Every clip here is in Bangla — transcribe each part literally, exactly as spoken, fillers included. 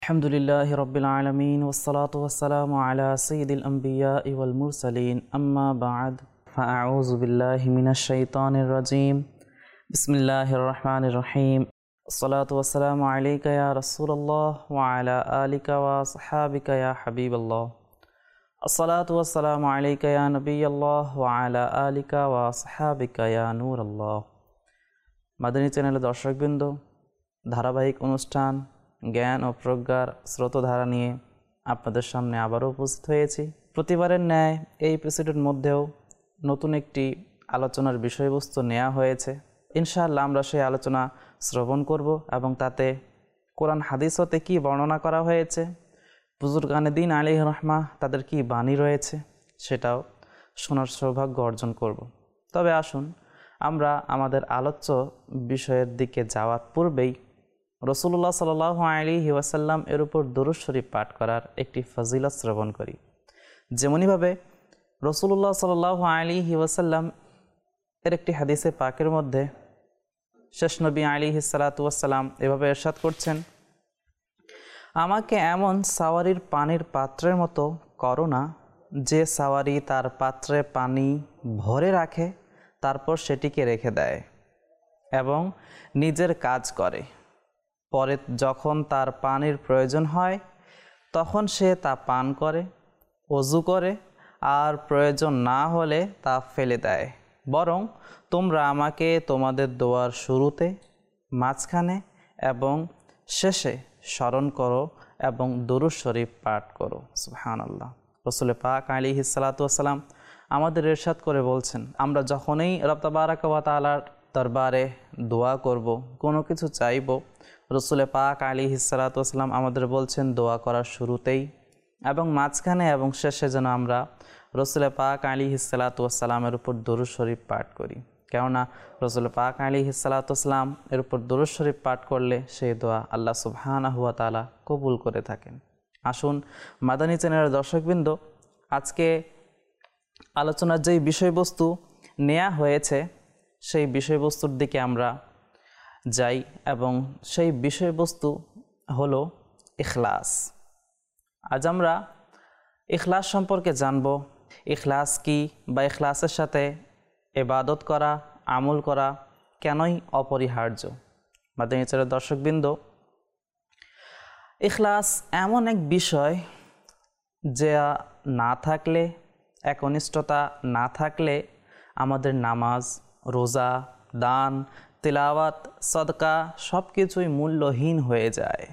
আলহামদুলিল্লাহি রাব্বিল আলামিন ওয়াসসালাতু ওয়াসসালামু আলা সাইয়্যিদিল আমবিয়াই ওয়াল মুরসালিন আম্মা বা'দ ফাআউযু বিল্লাহি মিনাশ শাইতানির রাজীম বিসমিল্লাহির রহমানির রহিম আসসালাতু ওয়াসসালামু আলাইকা ইয়া রাসূলুল্লাহ ওয়া আলা আলিকা ওয়া আসহাবিকা ইয়া হাবিবাল্লাহ আসসালাতু ওয়াসসালামু আলাইকা ইয়া নবিয়াল্লাহ ওয়া আলা আলিকা ওয়া আসহাবিকা ইয়া নূরাল্লাহ। মাদানী চ্যানেলের দর্শকবৃন্দ, ধারাবাহিক অনুষ্ঠান জ্ঞান ও প্রজ্ঞার স্রোতধারা নিয়ে আপনাদের সামনে আবারও উপস্থিত হয়েছি। প্রতিবারের ন্যায় এই এপিসোডের মধ্যেও নতুন একটি আলোচনার বিষয়বস্তু নেওয়া হয়েছে। ইনশাআল্লাহ আমরা সেই আলোচনা শ্রবণ করব এবং তাতে কোরআন হাদিস হতে কী বর্ণনা করা হয়েছে, বুজুর্গানে দ্বীন আলাইহির রাহমা তাদের কী বাণী রয়েছে সেটাও শোনার সৌভাগ্য অর্জন করব। তবে আসুন আমরা আমাদের আলোচ্য বিষয়ের দিকে যাওয়ার পূর্বেই রাসূলুল্লাহ সাল্লাল্লাহু আলাইহি ওয়াসাল্লাম এর উপর দুরূদ শরীফ পাঠ করার একটি ফজিলত শ্রবণ করি। যেমনিভাবে রাসূলুল্লাহ সাল্লাল্লাহু আলাইহি ওয়াসাল্লাম এর একটি হাদিসে পাকের মধ্যে শেষ নবী আলাইহিস সালাতু ওয়াসসালাম এভাবে ইরশাদ করছেন, আমাকে এমন সাওয়ারির পানির পাত্রের মতো করো না যে সাওয়ারি তার পাত্রে পানি ভরে রাখে, তারপর সেটিকে রেখে দেয় এবং নিজের কাজ করে, পরে যখন তার পানির প্রয়োজন হয় তখন সে তা পান করে, ওযু করে, আর প্রয়োজন না হলে তা ফেলে দেয়। বরং তোমরা আমাকে তোমাদের দোয়ার শুরুতে, মাঝখানে এবং শেষে স্মরণ করো এবং দুরূদ শরীফ পাঠ করো। সুবহানাল্লাহ। রাসূল পাক আলাইহিস সালাতু ওয়াসসালাম আমাদের ইরশাদ করে বলছেন, আমরা যখনই রব তাবারাকা ওয়া তাআলার দরবারে দোয়া করব, কোনো কিছু চাইব, রাসূল পাক আলাইহিস সালাতু ওয়াসসালাম আমাদের বলছেন দোয়া করার শুরুতেই এবং মাঝখানে এবং শেষে যেন আমরা রাসূল পাক আলাইহিস সালাতু ওয়াসসালামের উপর দুরূদ শরীফ পাঠ করি। কেননা রাসূল পাক আলাইহিস সালাতু ওয়াসসালাম এর উপর দুরূদ শরীফ পাঠ করলে সেই দোয়া আল্লাহ সুবহানাহু ওয়া তাআলা কবুল করে থাকেন। আসুন মাদানী চ্যানেলের দর্শকবৃন্দ, আজকে আলোচনার যেই বিষয়বস্তু নেওয়া হয়েছে সেই বিষয়বস্তুর দিকে আমরা যাই এবং সেই বিষয়বস্তু হলো ইখলাস। আজ আমরা ইখলাস সম্পর্কে জানব। ইখলাস কি বা ইখলাসের সাথে ইবাদত করা, আমল করা কেনই অপরিহার্য। মাদানী চ্যানেলের দর্শকবৃন্দ, ইখলাস এমন এক বিষয় যা না থাকলে, একনিষ্ঠতা না থাকলে আমাদের নামাজ, রোজা, দান, তিলাওয়াত, সদকা সব কিছুই মূল্যহীন হয়ে যায়।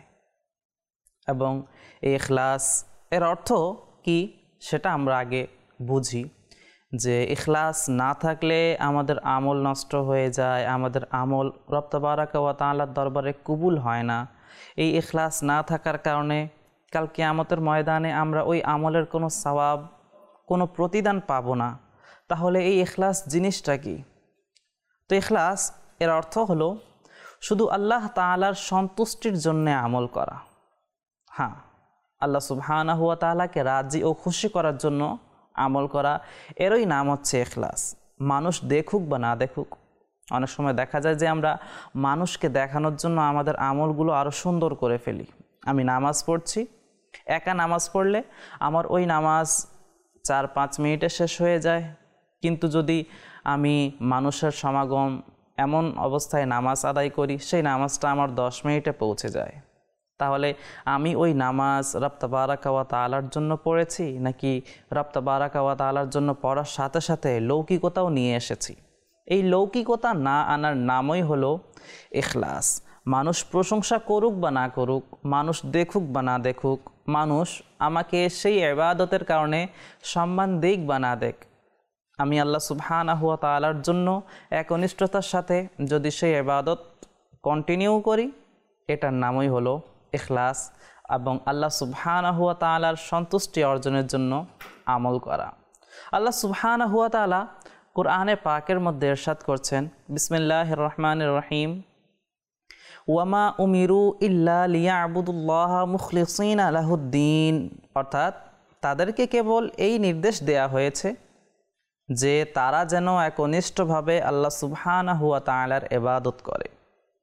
এবং এই ইখলাস এর অর্থ কি সেটা আমরা আগে বুঝি, যে ইখলাস না থাকলে আমাদের আমল নষ্ট হয়ে যায়, আমাদের আমল রব তাবারাকা ওয়া তাআলার দরবারে কবুল হয় না। এই ইখলাস না থাকার কারণে কাল কিয়ামতের ময়দানে আমরা ওই আমলের কোনো সওয়াব, কোনো প্রতিদান পাবো না। তাহলে এই ইখলাস জিনিসটা কি? তো ইখলাস এর অর্থ হলো শুধু আল্লাহ তাআলার সন্তুষ্টির জন্যে আমল করা। হ্যাঁ, আল্লাহ সুবহানাহু ওয়া তাআলাকে রাজি ও খুশি করার জন্য আমল করা, এরই নাম হচ্ছে ইখলাস। মানুষ দেখুক বা না দেখুক, অনেক সময় দেখা যায় যে আমরা মানুষকে দেখানোর জন্য আমাদের আমলগুলো আরও সুন্দর করে ফেলি। আমি নামাজ পড়ছি, একা নামাজ পড়লে আমার ওই নামাজ চার পাঁচ মিনিটে শেষ হয়ে যায়, কিন্তু যদি আমি মানুষের সমাগম এমন অবস্থায় নামাজ আদায় করি, সেই নামাজটা আমার দশ মিনিটে পৌঁছে যায়। তাহলে আমি ওই নামাজ রব তাবারাকা ওয়া তাআলার জন্য পড়েছি, নাকি রব তাবারাকা ওয়া তাআলার জন্য পড়ার সাথে সাথে লৌকিকতাও নিয়ে এসেছি? এই লৌকিকতা না আনার নামই হলো ইখলাস। মানুষ প্রশংসা করুক বা না করুক, মানুষ দেখুক বা না দেখুক, মানুষ আমাকে সেই ইবাদতের কারণে সম্মান দিক বা না দেখ, আমি আল্লাহ সুবহানাহু ওয়া তাআলার জন্য একনিষ্ঠতার সাথে যদি সেই ইবাদত কন্টিনিউ করি, এটার নামই হলো ইখলাস এবং আল্লাহ সুবহানাহু ওয়া তাআলার সন্তুষ্টি অর্জনের জন্য আমল করা। আল্লাহ সুবহানাহু ওয়া তাআলা কুরআনে পাকের মধ্যে ইরশাদ করছেন, বিসমিল্লাহির রহমানির রহিম, ওয়ামা উমিরু ইল্লা লিয়াবুদুল্লাহা মুখলিসিনা লাহুদ্দিন। অর্থাৎ তাদেরকে কেবল এই নির্দেশ দেয়া হয়েছে যে তারা যেন একনিষ্ঠভাবে আল্লাহ সুবহানাহু ওয়া তাআলার ইবাদত করে।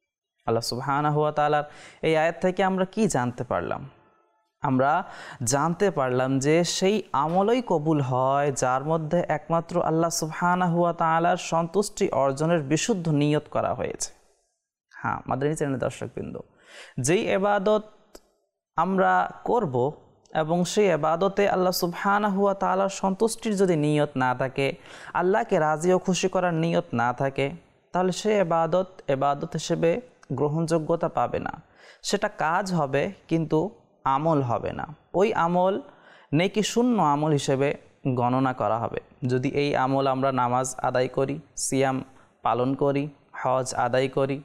আল্লাহ সুবহানাহু ওয়া তাআলার এই আয়াত থেকে আমরা কি জানতে পারলাম? আমরা জানতে পারলাম যে সেই আমলই কবুল হয় যার মধ্যে একমাত্র আল্লাহ সুবহানাহু ওয়া তাআলার সন্তুষ্টি অর্জনের বিশুদ্ধ নিয়ত করা হয়েছে। হ্যাঁ, মাদানী চ্যানেলের দর্শকবৃন্দ, যেই ইবাদত আমরা করব এবং সেই ইবাদতে আল্লাহ সুবহানাহু ওয়া তাআলার সন্তুষ্টির যদি নিয়ত না থাকে, আল্লাহকে রাজি ও খুশি করার নিয়ত না থাকে, তাহলে সেই ইবাদত ইবাদত হিসেবে গ্রহণযোগ্যতা পাবে না। সেটা কাজ হবে কিন্তু আমল হবে না। ওই আমল নেকি শূন্য আমল হিসেবে গণনা করা হবে। যদি এই আমল আমরা নামাজ আদায় করি, সিয়াম পালন করি, হজ আদায় করি,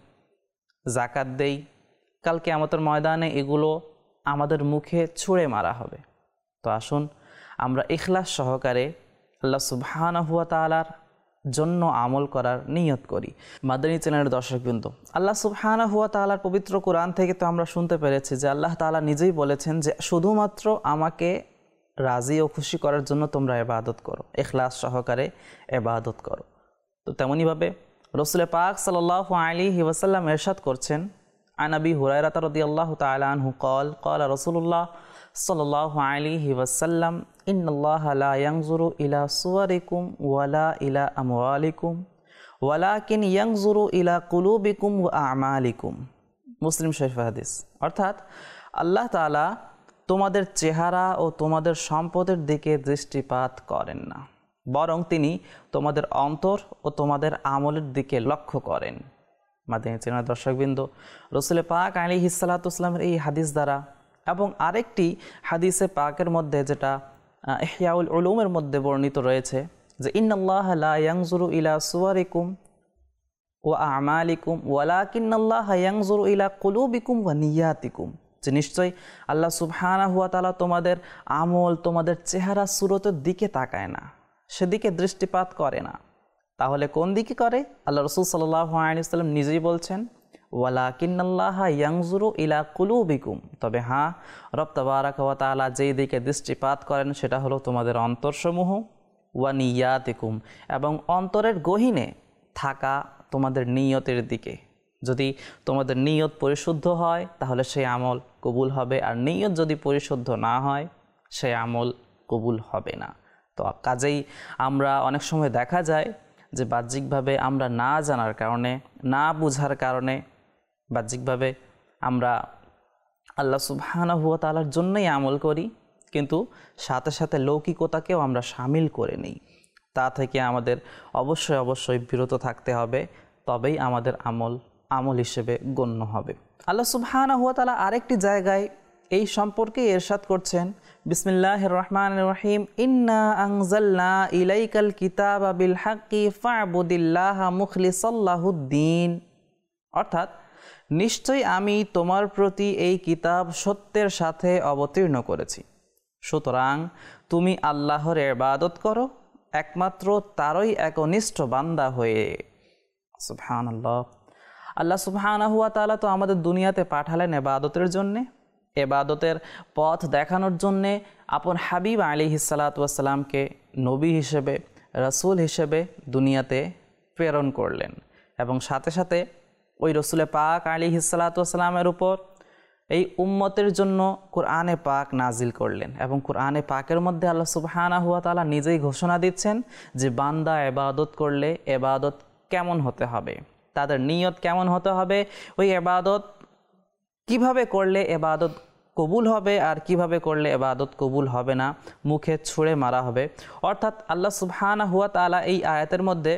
জাকাত দেই, কাল কিয়ামতের ময়দানে এগুলো আমাদের মুখে ছুঁড়ে মারা হবে। তো আসুন আমরা ইখলাস সহকারে আল্লাহ সুবহানাহু ওয়া তাআলার জন্য আমল করার নিয়ত করি। মাদানী চ্যানেলের দর্শকবৃন্দ, আল্লাহ সুবহানাহু ওয়া তাআলার পবিত্র কোরআন থেকে তো আমরা শুনতে পেরেছি যে আল্লাহ তাআলা নিজেই বলেছেন যে শুধুমাত্র আমাকে রাজি ও খুশি করার জন্য তোমরা ইবাদত করো, ইখলাস সহকারে ইবাদত করো। তো তেমনিভাবে রাসূল পাক সাল্লাল্লাহু আলাইহি ওয়াসাল্লাম ইরশাদ করছেন, আন আবি হুরায়রা রাদিয়াল্লাহু তাআলা আনহু قال قال رسول الله صلى الله عليه وسلم إن الله لا ينظر إلى صوركم ولا إلى أموالكم ولكن ينظر إلى قلوبكم وأعمالكم। মুসলিম শরীফ হাদিস। অর্থাৎ আল্লাহ তাআলা তোমাদের চেহারা ও তোমাদের সম্পদের দিকে দৃষ্টিপাত করেন না, বরং তিনি তোমাদের অন্তর ও তোমাদের আমলের দিকে লক্ষ্য করেন। মাদানী চ্যানেলের দর্শকবৃন্দ, রাসূল পাক আলাইহিস সালাতু ওয়াস সালামের এই হাদিস দ্বারা এবং আরেকটি হাদিসে পাকের মধ্যে যেটা ইহয়াউল উলুমের মধ্যে বর্ণিত রয়েছে যে ইন্নাল্লাহা লা ইয়ানজুরু ইলা সুওয়ারিকুম ওয়া আমালিকুম ওয়ালাকিন্নাল্লাহা ইয়ানজুরু ইলা কুলুবিকুম ওয়া নিয়াতিকুম, যে নিশ্চয়ই আল্লাহ সুবহানাহু ওয়া তাআলা তোমাদের আমল, তোমাদের চেহারা সুরতের দিকে তাকায় না, সেদিকে দৃষ্টিপাত করে না। তাহলে কোন দিকে করে? আল্লাহ রাসূল সাল্লাল্লাহু আলাইহি ওয়াসাল্লাম নিজেই বলছেন ওয়ালাকিন্নাল্লাহা ইয়ানজুরু ইলা কুলুবিকুম, তবে হ্যাঁ, রব তাবারাকা ওয়া তাআলা যেই দিকে দৃষ্টিপাত করেন সেটা হলো তোমাদের অন্তরসমূহ, ওয়া নিয়াতিকুম, এবং অন্তরের গহীনে থাকা তোমাদের নিয়তের দিকে। যদি তোমাদের নিয়ত পরিশুদ্ধ হয় তাহলে সেই আমল কবুল হবে, আর নিয়ত যদি পরিশুদ্ধ না হয় সেই আমল কবুল হবে না। তো কাজেই আমরা অনেক সময় দেখা যায় যে বাহ্যিকভাবে আমরা না জানার কারণে, না বুঝার কারণে বাহ্যিকভাবে আমরা আল্লাহ সুবহানাহু ওয়া তাআলার জন্যই আমল করি, কিন্তু সাথে সাথে লৌকিকতাকেও আমরা শামিল করে নিই। তা থেকে আমাদের অবশ্যই অবশ্যই বিরত থাকতে হবে, তবেই আমাদের আমল আমল হিসেবে গণ্য হবে। আল্লাহ সুবহানাহু ওয়া তাআলা আরেকটি জায়গায় এই সম্পর্কে ইরশাদ করছেন, বিসমিল্লাহির রহমানির রহিম, ইন্না আনজালনা ইলাইকাল কিতাবা বিল হাক্কি ফা'বুদিল্লাহা মুখলিসাল্লাহুদ্দিন। অর্থাৎ নিশ্চয়ই আমি তোমার প্রতি এই কিতাব সত্যের সাথে অবতীর্ণ করেছি, সুতরাং তুমি আল্লাহর ইবাদত করো একমাত্র তারই একনিষ্ঠ বান্দা হয়ে। সুবহানাল্লাহ। আল্লাহ সুবহানাহু ওয়া তাআলা তো আমাদের দুনিয়াতে পাঠালেন ইবাদতের জন্যে, ইবাদতের পথ দেখানোর জন্যে আপন হাবিব আলাইহিস সালাতু ওয়াস সালামকে নবী হিসেবে, রাসূল হিসেবে দুনিয়াতে প্রেরণ করলেন, এবং সাথে সাথে ওই রসুলে পাক আলাইহিস সালাতু ওয়াস সালামের উপর এই উম্মতের জন্য কোরআনে পাক নাজিল করলেন। এবং কোরআনে পাকের মধ্যে আল্লাহ সুবহানাহু ওয়া তাআলা নিজেই ঘোষণা দিচ্ছেন যে বান্দা ইবাদত করলে ইবাদত কেমন হতে হবে, তাদের নিয়ত কেমন হতে হবে, ওই ইবাদত কিভাবে করলে ইবাদত কবুল হবে আর কিভাবে করলে ইবাদত কবুল হবে না, মুখে ছুঁড়ে মারা হবে। অর্থাৎ আল্লাহ সুবহানাহু ওয়া তাআলা এই আয়াতের মধ্যে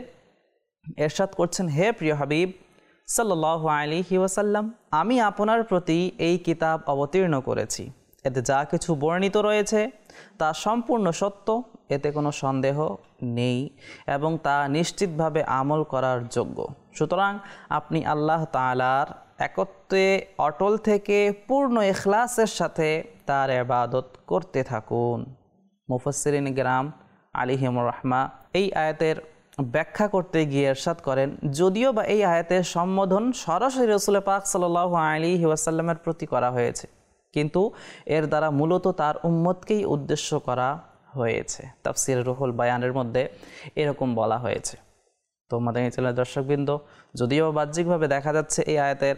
ইরশাদ করছেন, হে প্রিয় হাবিব সাল্লাল্লাহু আলাইহি ওয়াসাল্লাম, আমি আপনার প্রতি এই কিতাব অবতীর্ণ করেছি, এতে যা কিছু বর্ণিত রয়েছে তা সম্পূর্ণ সত্য, এতে কোনো সন্দেহ নেই এবং তা নিশ্চিতভাবে আমল করার যোগ্য। সুতরাং আপনি আল্লাহ তাআলার একত্বে অটল থেকে পূর্ণ ইখলাসের সাথে তার ইবাদত করতে থাকুন। মুফাসসিরিন কিরাম আলাইহিমুর রাহমা এই আয়াতের ব্যাখ্যা করতে গিয়ে ইরশাদ করেন, যদিও বা এই আয়াতের সম্বোধন সরাসরি রাসূল পাক সাল্লাল্লাহু আলাইহি ওয়াসাল্লামের প্রতি করা হয়েছে, কিন্তু এর দ্বারা মূলত তার উম্মতকেই উদ্দেশ্য করা হয়েছে। তাফসীর রুহুল বায়ানের মধ্যে এরকম বলা হয়েছে। তো মাদানী চ্যানেলের দর্শকবৃন্দ, যদিও বাহ্যিকভাবে দেখা যাচ্ছে এই আয়াতের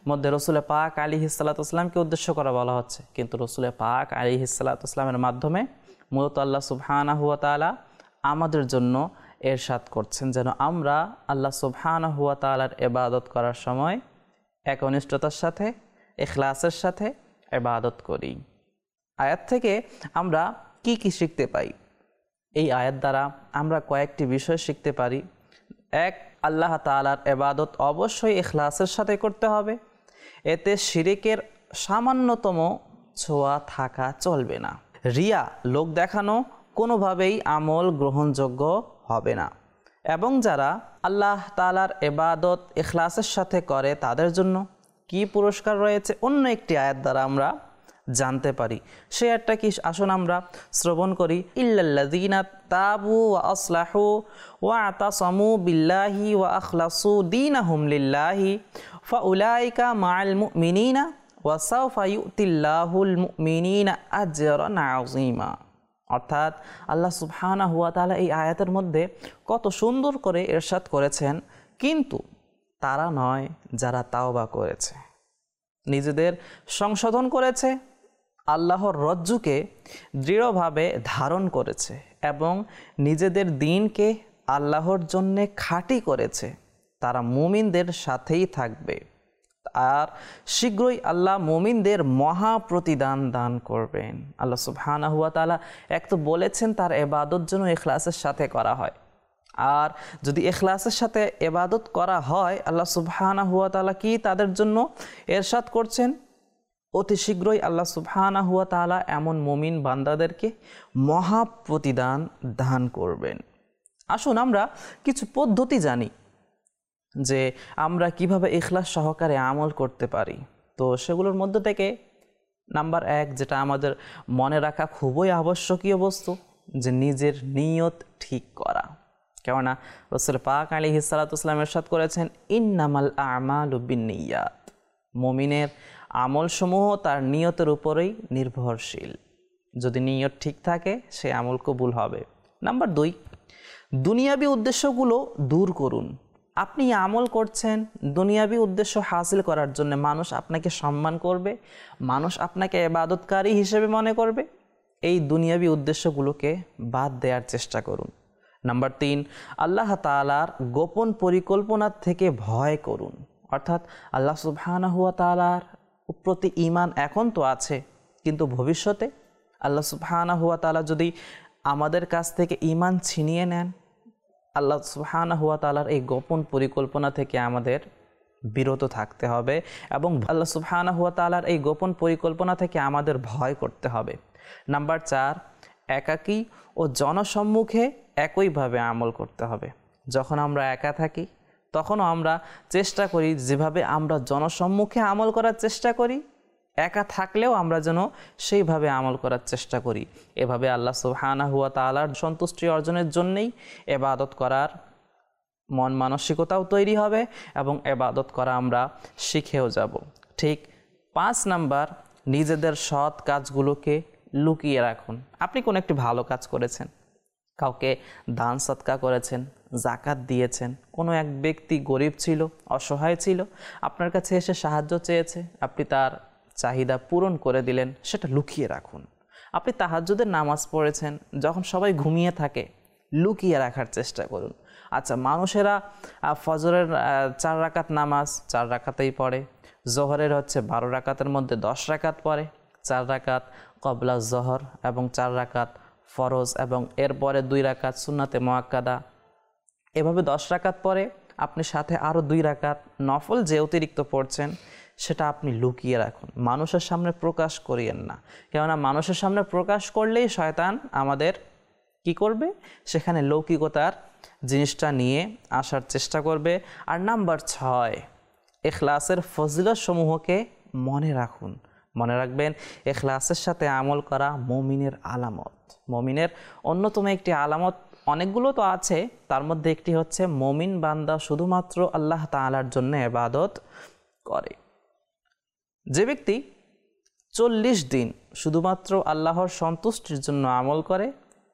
মধ্যে রসুল পাক আলাইহিসসালাতুসসালামকে উদ্দেশ্য করা বলা হচ্ছে, কিন্তু রসুল পাক আলাইহিসসালাতুসসালামের মাধ্যমে মূলত আল্লাহ সুবহানাহু ওয়া তাআলা আমাদের জন্য এরশাদ করছেন যেন আমরা আল্লাহ সুবহানাহু ওয়া তাআলার ইবাদত করার সময় একনিষ্ঠতার সাথে, ইখলাসের সাথে ইবাদত করি। আয়াত থেকে আমরা কি কি শিখতে পাই? এই আয়াত দ্বারা আমরা কয়েকটি বিষয় শিখতে পারি। এক, আল্লাহ তাআলার ইবাদত অবশ্যই ইখলাসের সাথে করতে হবে। এতে শিরিকের সামান্যতম ছোঁয়া থাকা চলবে না। রিয়া, লোক দেখানো, কোনোভাবেই আমল গ্রহণযোগ্য হবে না। এবং যারা আল্লাহ তাআলার ইবাদত ইখলাসের সাথে করে তাদের জন্য কি পুরস্কার রয়েছে অন্য একটি আয়াত দ্বারা আমরা জানতে পারি। সে আয়াতটা কি? আসুন আমরা শ্রবণ করি। ইল্লাল্লাযীনা তাবু ওয়া আসলাহু ওয়া আতাসামু বিল্লাহি ওয়া আখলাসু দীনাহুম লিল্লাহি ফাউলাইকা মাআল মুমিনিনা ওয়া সাওফা ইউতিল্লাহুল মুমিনিনা আজরান আযীমা। অর্থাৎ আল্লাহ সুবহানাহু ওয়া তাআলা এই আয়াতের মধ্যে কত সুন্দর করে ইরশাদ করেছেন, কিন্তু তারা নয় যারা তাওবা করেছে, নিজেদের সংশোধন করেছে, আল্লাহর রজ্জুকে দৃঢ়ভাবে ধারণ করেছে এবং নিজেদের দিনকে আল্লাহর জন্যে খাঁটি করেছে, তারা মুমিনদের সাথেই থাকবে। আর শীঘ্রই আল্লাহ মুমিনদের মহা প্রতিদান দান করবেন। আল্লাহ সুবহানাহু ওয়া তাআলা এক তো বলেছেন তার ইবাদত যেন ইখলাসের সাথে করা হয়, আর যদি ইখলাসের সাথে ইবাদত করা হয় আল্লাহ সুবহানাহু ওয়া তাআলা কি তাদের জন্য ইরশাদ করছেন? অতি শীঘ্রই আল্লাহ সুবহানাহু ওয়া তাআলা এমন মুমিন বান্দাদেরকে মহা প্রতিদান দান করবেন। আসুন আমরা কিছু পদ্ধতি জানি যে আমরা কিভাবে ইখলাস সহকারে আমল করতে পারি। তো সেগুলোর মধ্য থেকে নাম্বার এক, যেটা আমাদের মনে রাখা খুবই আবশ্যকীয় বস্তু, যে নিজের নিয়ত ঠিক করা। কেননা রাসূল পাক আলাইহিসসালাতুসসালাম ইরশাদ করেছেন, ইন্নামাল আমালু বিন্নিয়াত, মুমিনের আমলসমূহ তার নিয়তের উপরেই নির্ভরশীল। যদি নিয়ত ঠিক থাকে সে আমল কবুল হবে। নাম্বার দুই, দুনিয়াবি উদ্দেশ্যগুলো দূর করুন। আপনি আমল করছেন দুনিয়াবি উদ্দেশ্য হাসিল করার জন্য, মানুষ আপনাকে সম্মান করবে, মানুষ আপনাকে ইবাদতকারী হিসেবে মনে করবে, এই দুনিয়াবি উদ্দেশ্যগুলোকে বাদ দেওয়ার চেষ্টা করুন। নাম্বার তিন, আল্লাহ তাআলার গোপন পরিকল্পনা থেকে ভয় করুন। অর্থাৎ আল্লাহ সুবহানাহু ওয়া তাআলার প্রতি ঈমান এখন তো আছে, কিন্তু ভবিষ্যতে আল্লাহ সুবহানাহু ওয়া তাআলা যদি আমাদের কাছ থেকে ঈমান ছিনিয়ে নেন, আল্লাহ সুবহানাহু ওয়া তাআলার এই গোপন পরিকল্পনা থেকে আমাদের বিরত থাকতে হবে এবং আল্লাহ সুবহানাহু ওয়া তাআলার এই গোপন পরিকল্পনা থেকে আমাদের ভয় করতে হবে। নাম্বার চার, একাকী ও জনসম্মুখে একইভাবে আমল করতে হবে। যখন আমরা একা থাকি তখনও আমরা চেষ্টা করি যেভাবে আমরা জনসম্মুখে আমল করার চেষ্টা করি, একা থাকলেও আমরা যেন সেইভাবে আমল করার চেষ্টা করি। এভাবে আল্লাহ সুবহানাহু ওয়া তাআলার সন্তুষ্টি অর্জনের জন্যেই ইবাদত করার মন মানসিকতাও তৈরি হবে এবং ইবাদত করা আমরা শিখেও যাব। ঠিক পাঁচ নাম্বার, নিজেদের সৎ কাজগুলোকে লুকিয়ে রাখুন। আপনি কোনো একটি ভালো কাজ করেছেন, কাউকে দান সদকা করেছেন, জাকাত দিয়েছেন, কোনো এক ব্যক্তি গরিব ছিল, অসহায় ছিল, আপনার কাছে এসে সাহায্য চেয়েছে, আপনি তার চাহিদা পূরণ করে দিলেন, সেটা লুকিয়ে রাখুন। আপনি তাহাজ্জুদের নামাজ পড়েছেন, যখন সবাই ঘুমিয়ে থাকে লুকিয়ে রাখার চেষ্টা করুন। আচ্ছা, মানুষেরা ফজরের চার রাকাত নামাজ চার রাকাতেই পড়ে, জোহরের হচ্ছে বারো রাকাতের মধ্যে দশ রাকাত পড়ে, চার রাকাত কবলা জোহর এবং চার রাকাত ফরজ এবং এরপরে দুই রাকাত সুন্নাতে মুআক্কাদা, এভাবে দশ রাকাত পরে আপনি সাথে আরও দুই রাকাত নফল যে অতিরিক্ত পড়ছেন সেটা আপনি লুকিয়ে রাখুন, মানুষের সামনে প্রকাশ করিয়েন না। কেননা মানুষের সামনে প্রকাশ করলেই শয়তান আমাদের কি করবে, সেখানে লৌকিকতার জিনিসটা নিয়ে আসার চেষ্টা করবে। আর নাম্বার ছয়, ইখলাসের ফজিলত সমূহকে মনে রাখুন। মনে রাখবেন, ইখলাসের সাথে আমল করা মুমিনের আলামত। মুমিনের অন্যতম একটি আলামত, অনেকগুলো তো আছে, তার মধ্যে একটি হচ্ছে মুমিন বান্দা শুধুমাত্র আল্লাহ তাআলার জন্য ইবাদত করে। যে ব্যক্তি চল্লিশ দিন শুধুমাত্র আল্লাহর সন্তুষ্টির জন্য আমল করে,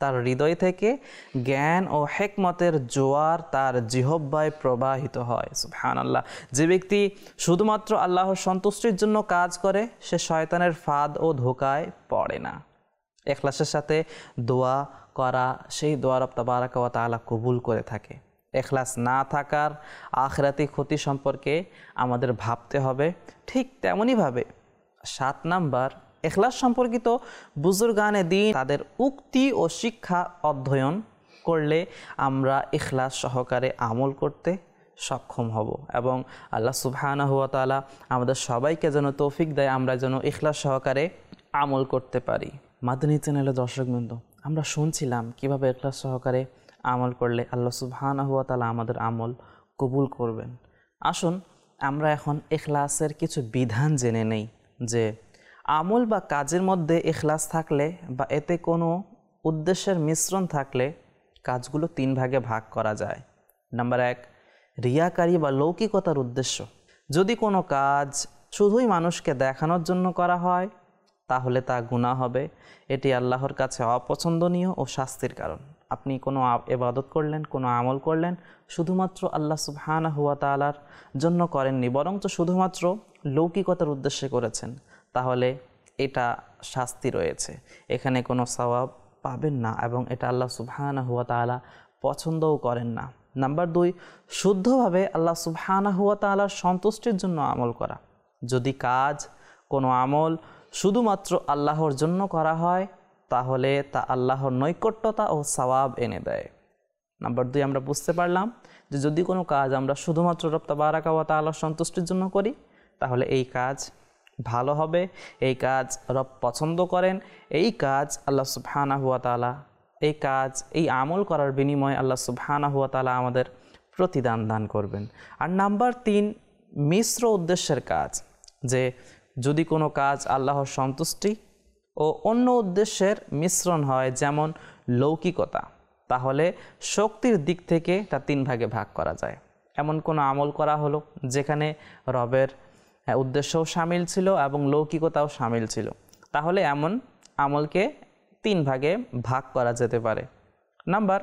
তার হৃদয় থেকে জ্ঞান ও হেকমতের জোয়ার তার জিহব্বায় প্রবাহিত হয়। সুবহানাল্লাহ। যে ব্যক্তি শুধুমাত্র আল্লাহর সন্তুষ্টির জন্য কাজ করে সে শয়তানের ফাঁদ ও ধোকায় পড়ে না। ইখলাসের সাথে দোয়া করা সেই দোয়া রব তাবারাকা ওয়া তাআলা কবুল করে থাকে। ইখলাস না থাকার আখিরাতি ক্ষতি সম্পর্কে আমাদের ভাবতে হবে। ঠিক তেমনইভাবে সাত নাম্বার, ইখলাস সম্পর্কিত বুজুর্গানে দ্বীন তাদের উক্তি ও শিক্ষা অধ্যয়ন করলে আমরা ইখলাস সহকারে আমল করতে সক্ষম হব এবং আল্লাহ সুবহানাহু ওয়া তাআলা আমাদের সবাইকে যেন তৌফিক দেয় আমরা যেন ইখলাস সহকারে আমল করতে পারি। মাদানী চ্যানেলের দর্শকবৃন্দ, আমরা শুনছিলাম কিভাবে ইখলাস সহকারে আমল করলে আল্লাহ সুবহানাহু ওয়া তাআলা আমাদের আমল কবুল করবেন। আসুন আমরা এখন ইখলাসের কিছু বিধান জেনে নেই যে আমল বা কাজের মধ্যে ইখলাস থাকলে বা এতে কোনো উদ্দেশ্যের মিশ্রণ থাকলে কাজগুলো তিন ভাগে ভাগ করা যায়। নাম্বার এক, রিয়াকারী বা লৌকিকতার উদ্দেশ্য। যদি কোনো কাজ শুধুই মানুষকে দেখানোর জন্য করা হয় তাহলে তা গুনাহ হবে। এটি আল্লাহর কাছে অপছন্দনীয় ও শাস্তির কারণ। আপনি কোনো ইবাদত করলেন, কোনো আমল করলেন, শুধুমাত্র আল্লাহ সুবহানাহু ওয়া তাআলার জন্য করেননি, বরঞ্চ শুধুমাত্র লৌকিকতার উদ্দেশ্যে করেছেন, তাহলে এটা শাস্তি রয়েছে, এখানে কোনো সওয়াব পাবেন না এবং এটা আল্লাহ সুবহানাহু ওয়া তাআলা পছন্দও করেন না। নাম্বার দুই, শুদ্ধভাবে আল্লাহ সুবহানাহু ওয়া তাআলার সন্তুষ্টির জন্য আমল করা। যদি কাজ, কোনো আমল শুধুমাত্র আল্লাহর জন্য করা হয় তাহলে তা আল্লাহর নৈকট্যতা ও সওয়াব এনে দেয়। নাম্বার দুই, আমরা বুঝতে পারলাম যে যদি কোনো কাজ আমরা শুধুমাত্র রব তাবারাকা ওয়া তাআলার সন্তুষ্টির জন্য করি তাহলে এই কাজ ভালো হবে, এই কাজ রব পছন্দ করেন, এই কাজ আল্লাহ সুবহানাহু ওয়া তাআলা, এই কাজ, এই আমল করার বিনিময়ে আল্লাহ সুবহানাহু ওয়া তাআলা আমাদের প্রতিদান দান করবেন। আর নাম্বার তিন, মিশ্র উদ্দেশ্যের কাজ। যে যদি কোনো কাজ আল্লাহর সন্তুষ্টি ও অন্য উদ্দেশ্যের মিশ্রণ হয়, যেমন লৌকিকতা, তাহলে শক্তির দিক থেকে তা তিন ভাগে ভাগ করা যায়। এমন কোনো আমল করা হলো যেখানে রবের উদ্দেশ্যও শামিল ছিল এবং লৌকিকতাও শামিল ছিল, তাহলে এমন আমলকে তিন ভাগে ভাগ করা যেতে পারে। নাম্বার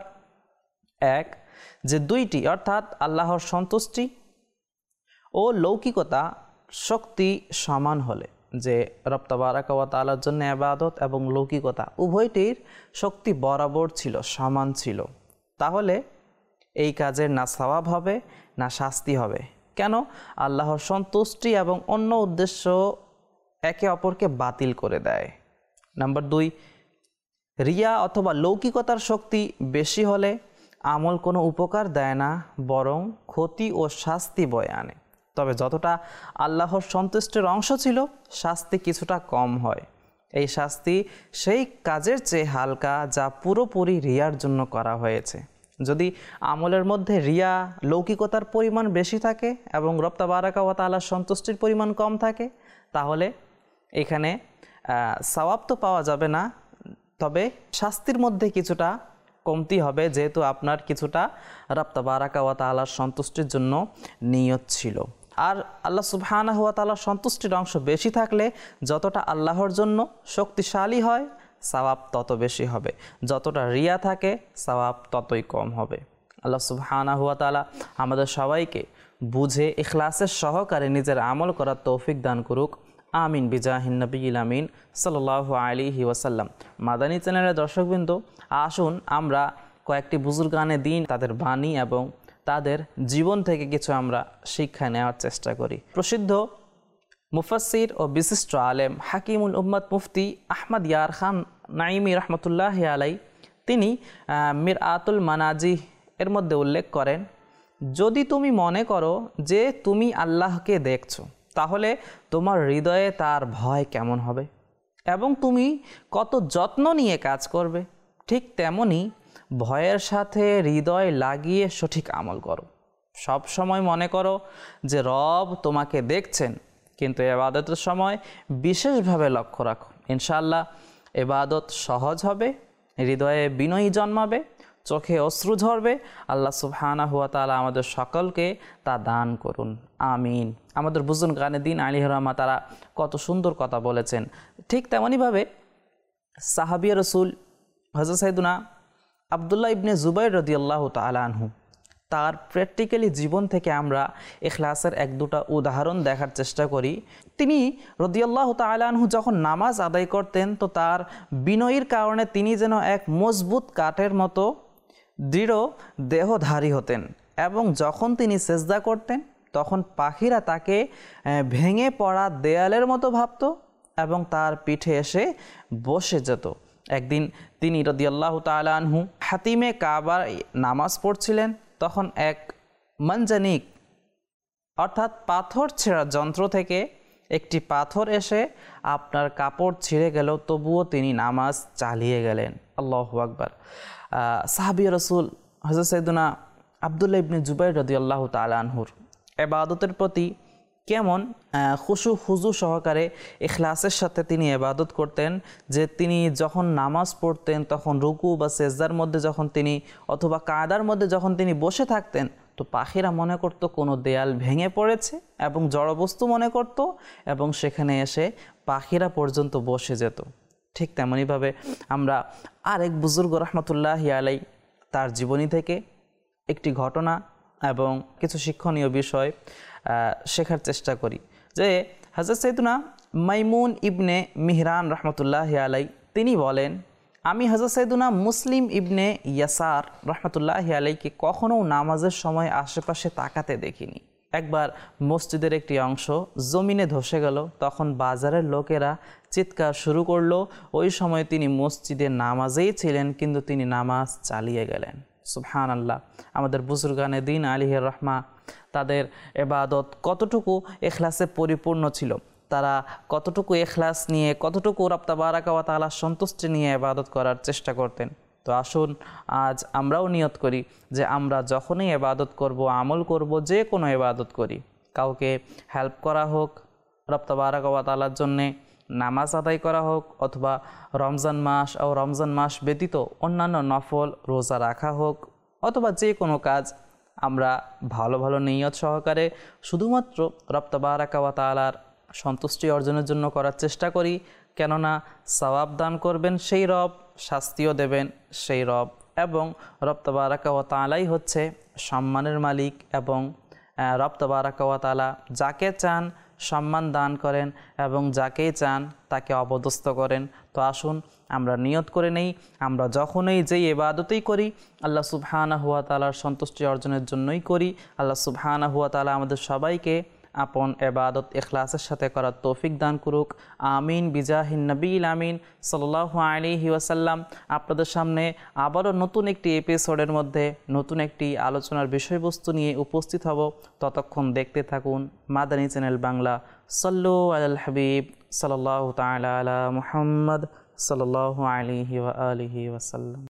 এক, যে দুইটি অর্থাৎ আল্লাহর সন্তুষ্টি ও লৌকিকতা শক্তি সমান হলে, যে রব তাবারাকা ওয়া তাআলার জন্য ইবাদত এবং লৌকিকতা উভয়টির শক্তি বরাবর ছিল, সমান ছিল, তাহলে এই কাজের না সওয়াব হবে না শাস্তি হবে। কেন? আল্লাহর সন্তুষ্টি এবং অন্য উদ্দেশ্য একে অপরকে বাতিল করে দেয়। নাম্বার দুই, রিয়া অথবা লৌকিকতার শক্তি বেশি হলে আমল কোনো উপকার দেয় না, বরং ক্ষতি ও শাস্তি বয়ে আনে। তবে যতটা আল্লাহর সন্তুষ্টির অংশ ছিল শাস্তি কিছুটা কম হয়। এই শাস্তি সেই কাজের চেয়ে হালকা যা পুরোপুরি রিয়ার জন্য করা হয়েছে। যদি আমলের মধ্যে রিয়া, লৌকিকতার পরিমাণ বেশি থাকে এবং রব তাবারাকা ওয়া তাআলার সন্তুষ্টির পরিমাণ কম থাকে, তাহলে এখানে সওয়াব তো পাওয়া যাবে না, তবে শাস্তির মধ্যে কিছুটা কমতি হবে, যেহেতু আপনার কিছুটা রব তাবারাকা ওয়া তাআলার সন্তুষ্টির জন্য নিয়ত ছিল। আর আল্লাহ সুবহানাহু ওয়া তাআলার সন্তুষ্টির অংশ বেশি থাকলে যতটা আল্লাহর জন্য শক্তিশালী হয় সওয়াব তত বেশি হবে, যতটা রিয়া থাকে সওয়াব ততই কম হবে। আল্লাহ সুবহানাহু ওয়া তাআলা আমাদের সবাইকে বুঝে ইখলাসের সহকারে নিজের আমল করার তৌফিক দান করুক। আমিন বিজাহিন নবিয়িল আমিন সাল্লাল্লাহু আলাইহি ওয়াসাল্লাম। মাদানী চ্যানেলের দর্শকবৃন্দ, আসুন আমরা কয়েকটি বুজুর্গানে দ্বীন তাদের বাণী এবং তাদের জীবন থেকে কিছু আমরা শিক্ষা নেওয়ার চেষ্টা করি। প্রসিদ্ধ মুফাসসির ও বিশিষ্ট আলেম হাকিমুল উম্মত মুফতি আহমদ ইয়ার খান নাইমি রহমতুল্লাহি আলাই তিনি মিরআতুল মানাজিহ এর মধ্যে উল্লেখ করেন, যদি তুমি মনে করো যে তুমি আল্লাহকে দেখছো তাহলে তোমার হৃদয়ে তার ভয় কেমন হবে এবং তুমি কত যত্ন নিয়ে কাজ করবে। ঠিক তেমনি ভয়ের সাথে হৃদয় লাগিয়ে সঠিক আমল করো। সব সময় মনে করো যে রব তোমাকে দেখছেন, কিন্তু ইবাদতের সময় বিশেষভাবে লক্ষ্য রাখো। ইনশাআল্লাহ ইবাদত সহজ হবে, হৃদয়ে বিনয়ী জন্মাবে, চোখে অশ্রু ঝরবে। আল্লাহ সুবহানাহু ওয়া তাআলা আমাদের সকলকে তা দান করুন, আমিন। আমাদের বুজুর্গানে দ্বীন আলাইহির রহমা তারা কত সুন্দর কথা বলেছেন। ঠিক তেমনইভাবে সাহাবিয়া রাসূল হযরত সাইয়েদুনা আব্দুল্লাহ ইবনে জুবাইর রাদিয়াল্লাহু তাআলা আনহু তার প্র্যাকটিক্যালি জীবন থেকে আমরা ইখলাসের এক দুটা উদাহরণ দেখার চেষ্টা করি। তিনি রাদিয়াল্লাহু তাআলা আনহু যখন নামাজ আদায় করতেন তো তার বিনয়ের কারণে তিনি যেন এক মজবুত কাঠের মতো দৃঢ় দেহধারী হতেন, এবং যখন তিনি সেজদা করতেন তখন পাখিরা তাকে ভেঙে পড়া দেয়ালের মতো ভাবত এবং তার পিঠে এসে বসে যেত। একদিন তিনি রাদিয়াল্লাহু তাআলা আনহু হাতিমে কাবার নামাজ পড়ছিলেন, তখন এক মানজানিক অর্থাৎ পাথর ছেঁড়া যন্ত্র থেকে একটি পাথর এসে আপনার কাপড় ছিঁড়ে গেল, তবুও তিনি নামাজ চালিয়ে গেলেন। আল্লাহু আকবার। সাহাবী রাসূল হযরত সাইয়েদুনা আব্দুল্লাহ ইবনে জুবাইর রাদিয়াল্লাহু তাআলা আনহুর ইবাদতের প্রতি কেমন খুশু খুজু সহকারে ইখলাসের সাথে তিনি ইবাদত করতেন, যে তিনি যখন নামাজ পড়তেন তখন রুকু বা সেজদার মধ্যে যখন তিনি অথবা কায়দার মধ্যে যখন তিনি বসে থাকতেন তো পাখিরা মনে করত কোনো দেয়াল ভেঙে পড়েছে এবং জড়বস্তু মনে করত এবং সেখানে এসে পাখিরা পর্যন্ত বসে যেত। ঠিক তেমনইভাবে আমরা আরেক বুজুর্গ রহমতুল্লাহি আলাই তার জীবনী থেকে একটি ঘটনা এবং কিছু শিক্ষণীয় বিষয় শেখার চেষ্টা করি। যে হযরত সাইয়েদুনা মাইমুন ইবনে মিহরান রহমতুল্লাহি আলাই তিনি বলেন, আমি হযরত সাইয়েদুনা মুসলিম ইবনে ইয়াসার রহমতুল্লাহি আলাইকে কখনো নামাজের সময় আশেপাশে তাকাতে দেখিনি। একবার মসজিদের একটি অংশ জমিনে ধসে গেল, তখন বাজারের লোকেরা চিৎকার শুরু করলো। ওই সময় তিনি মসজিদে নামাজেই ছিলেন, কিন্তু তিনি নামাজ চালিয়ে গেলেন। সুবহানাল্লাহ। আমাদের বুজুর্গানে দিন আলিহির রহমা তাদের ইবাদত কতটুকু ইখলাসে পরিপূর্ণ ছিল, তারা কতটুকু ইখলাস নিয়ে কতটুকু রব তাবারাকা ওয়া তাআলার সন্তুষ্টি নিয়ে ইবাদত করার চেষ্টা করতেন। তো আসুন আজ আমরাও নিয়ত করি যে আমরা যখনই ইবাদত করব, আমল করব, যে কোনো ইবাদত করি, কাউকে হেল্প করা হোক রব তাবারাকা ওয়া তাআলার জন্যে, নামাজ আদায় করা হোক, অথবা রমজান মাস ও রমজান মাস ব্যতীত অন্যান্য নফল রোজা রাখা হোক, অথবা যে কোনো কাজ আমরা ভালো ভালো নিয়ত সহকারে শুধুমাত্র রব তাবারাকা ওয়া তাআলার সন্তুষ্টি অর্জনের জন্য করার চেষ্টা করি। কেননা সওয়াব দান করবেন সেই রব, শাস্তিও দেবেন সেই রব, এবং রব তাবারাকা ওয়া তাআলাই হচ্ছে সম্মানের মালিক, এবং রব তাবারাকা ওয়া তাআলা যাকে চান সম্মান দান করেন এবং যাকেই চান তাকে অপদস্থ করেন। তো আসুন আমরা নিয়ত করে নেই, আমরা যখনই যেই ইবাদতই করি আল্লাহ সুবহানাহু ওয়া তাআলার সন্তুষ্টি অর্জনের জন্যই করি। আল্লাহ সুবহানাহু ওয়া তাআলা আমাদের সবাইকে আপন ইবাদত ইখলাসের সাথে করার তৌফিক দান করুক। আমিন বিজাহিন নবীল আমিন সাল্লাল্লাহু আলাইহি ওয়াসাল্লাম। আপনাদের সামনে আবারও নতুন একটি এপিসোডের মধ্যে নতুন একটি আলোচনার বিষয়বস্তু নিয়ে উপস্থিত হব। ততক্ষণ দেখতে থাকুন মাদানী চ্যানেল বাংলা। সাল্লু আলাল হাবিব সাল্লাল্লাহু তাআলা আলা মুহাম্মদ সাল্লাল্লাহু আলাইহি ওয়া আলিহি ওয়াসাল্লাম।